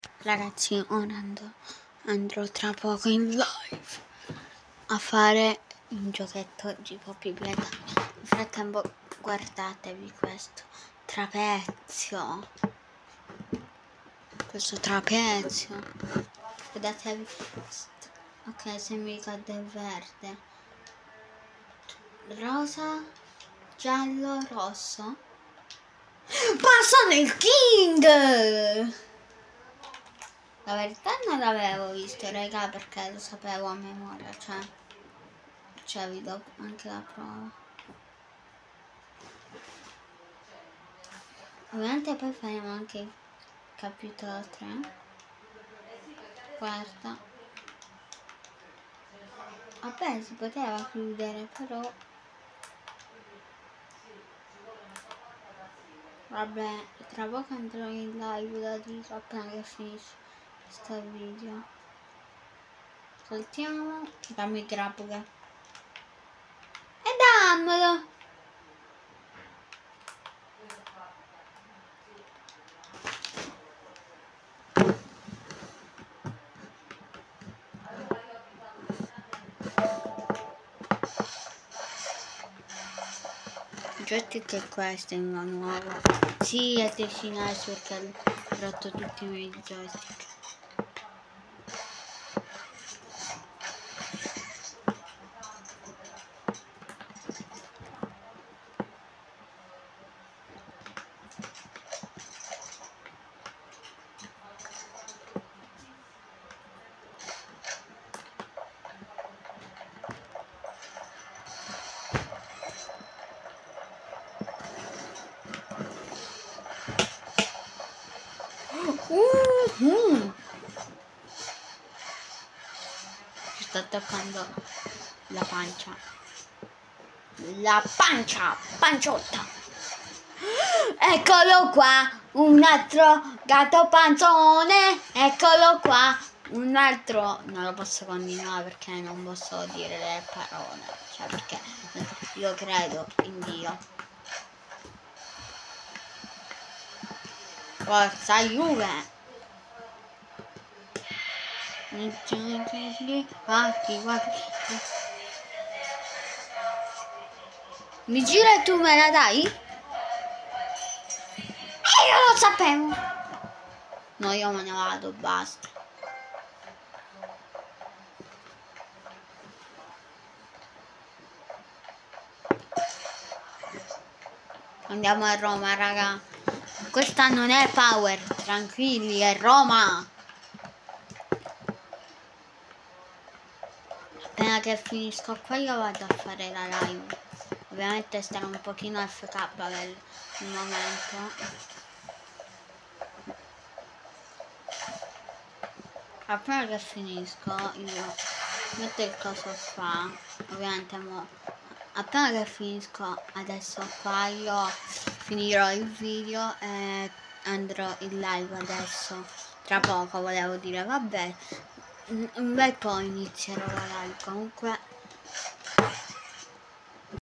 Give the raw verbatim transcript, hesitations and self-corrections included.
Ragazzi, ora andrò, andrò tra poco in live a fare un giochetto di Poppy Playtime. Nel frattempo guardatevi questo trapezio, questo trapezio, guardatevi. Ok, se mi ricordo è verde, rosa, giallo, rosso. Ma sono il King! La verità non l'avevo visto, raga, perché lo sapevo a memoria, cioè, cioè vi do anche la prova. Ovviamente poi faremo anche il capitolo tre. Guarda. Vabbè, si poteva chiudere, però... Vabbè, tra poco andrò in live, da dico appena che finisce questo video. Saltiamo, dammi il grapple. E dammelo! Joystick è questo, il mio nuovo. Sì, è Tessinais perché ho rotto tutti i miei joystick. Uh-huh. Mi sta toccando la pancia. La pancia, panciotta. Eccolo qua, un altro gatto panzone. Eccolo qua, un altro. Non lo posso continuare perché non posso dire le parole. Cioè perché io credo in Dio. Forza Juve. Mi gira e tu me la dai? E io lo sapevo. No, io me ne vado, basta. Andiamo a Roma, raga. Questa non è Power, tranquilli, è Roma. Appena che finisco qua io vado a fare la live. Ovviamente starò un pochino F K per il momento. Appena che finisco io metto il coso qua. Ovviamente mo, appena che finisco adesso qua io finirò il video e andrò in live adesso. Tra poco volevo dire, vabbè, un bel po' inizierò la live. Comunque